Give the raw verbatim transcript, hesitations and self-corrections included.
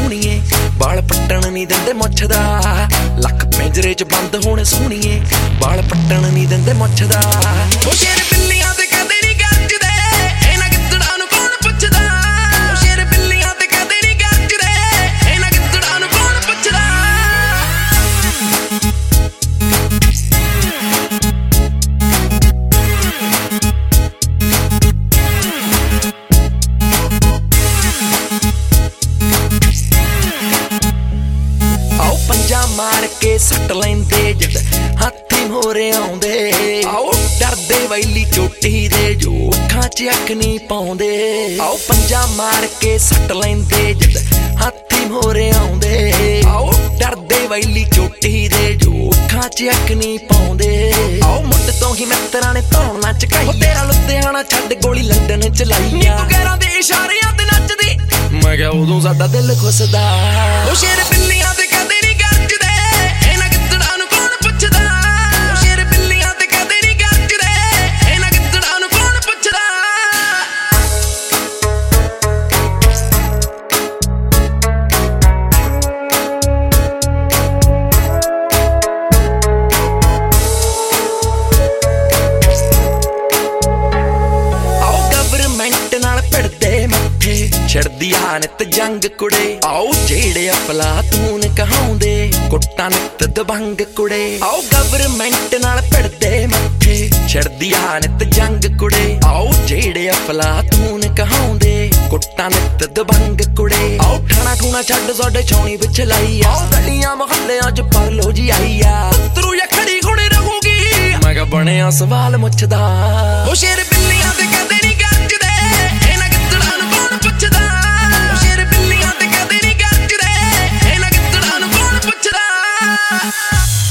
सोहणीए बाल पट्टन नहीं देंदे मुछ दा लख पिंजरे च बंद होने सोहणीए बाल पट्टन नहीं देंदे मुछ दा ओ शेर बिल्लियां ते कदे नहीं गरजदे इन्हां गिद्दड़ां नूं कौन पुछदा ओ शेर बिल्लियां ते कदे नहीं गरजदे इन्हां गिद्दड़ां नूं कौन पुछदा मार के सट लेंदे जद हाथी मोरे आउंदे आओ डरदे वैली चोटी दे जो अखां च अख नहीं पाउंदे आओ पंजा मार के सट लेंदे जद हाथी मोरे आउंदे आओ डरदे वैली चोटी दे जो अखां च अख नहीं पाउंदे आओ मुंड तो ही मित्तरां ने धौण ना चकाई तेरा लुधियाना छड्ड गोली लंडन चलाई नी तू गैरां दे इशारियां ते नचदी मैं क्या उदों साडा दिल खुसदा ओ शेर बिल्लियां ते कदे नहीं गरजदे इन्हां गिद्दड़ां नूं कौन पुछदा ओ शेर बिल्लियां ते कदे नहीं गरजदे इन्हां गिद्दड़ां नूं कौन पुछदा आओ गवर्नमेंट नाल भिड़दे मत्थे छड़दी आ नित जंग कुड़े आओ जेड़े अफलातून कहाउंदे कुट्टां नित दबंग कुड़े आओ गवर्नमेंट नाल भिड़दे मत्थे छड़दी आ नित जंग कुड़े आओ जेड़े अफलातून कहाउंदे कुट्टां नित दबंग कुड़े आओ ठाणा ठूणा छड्ड साडे छौणी विच लाई आओ गलियां मुहल्लियां च पर लो जी आई आ तरू या खड़ी खुणी रहूगी मैं क्या बणिया सवाल मुछदा ओ शेर बिल्लियां ते कदे नहीं गरजदे इन्हां गिद्दड़ां नूं कौन पुछदा ओ शेर बिल्लियां ते कदे नहीं गरजदे इन्हां गिद्दड़ां नूं कौन पुछदा